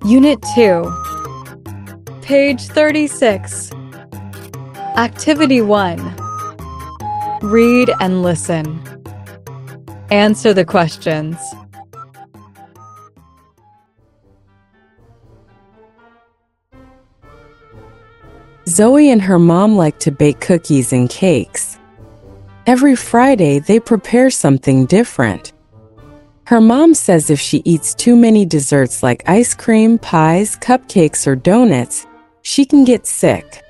Unit 2, page 36. Activity 1. Read and listen. Answer the questions. Zoe and her mom like to bake cookies and cakes. Every Friday, they prepare something different. Her mom says if she eats too many desserts like ice cream, pies, cupcakes, or donuts, she can get sick.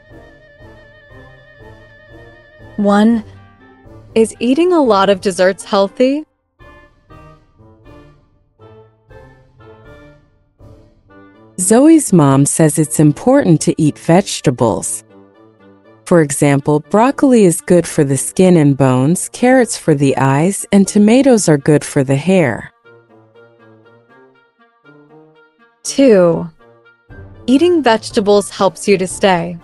1. Is eating a lot of desserts healthy? Zoe's mom says it's important to eat vegetables. For example, broccoli is good for the skin and bones, carrots for the eyes, and tomatoes are good for the hair. 2. Eating vegetables helps you to stay.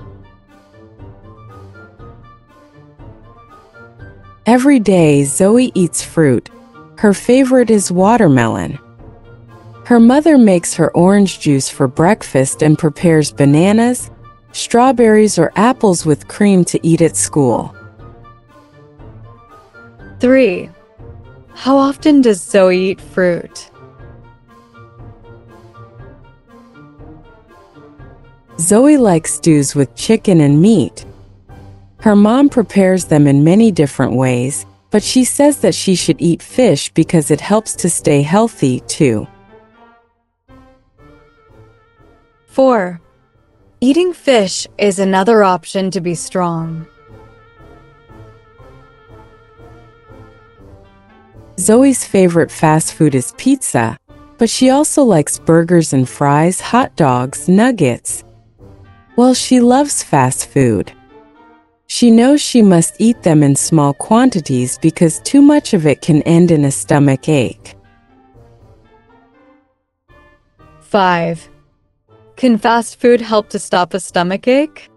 Every day, Zoe eats fruit. Her favorite is watermelon. Her mother makes her orange juice for breakfast and prepares bananas, strawberries, or apples with cream to eat at school. 3. How often does Zoe eat fruit? Zoe likes stews with chicken and meat. Her mom prepares them in many different ways, but she says that she should eat fish because it helps to stay healthy too. 4. Eating fish is another option to be strong. Zoe's favorite fast food is pizza, but she also likes burgers and fries, hot dogs, nuggets. Well, she loves fast food. She knows she must eat them in small quantities because too much of it can end in a stomach ache. 5. Can fast food help to stop a stomach ache?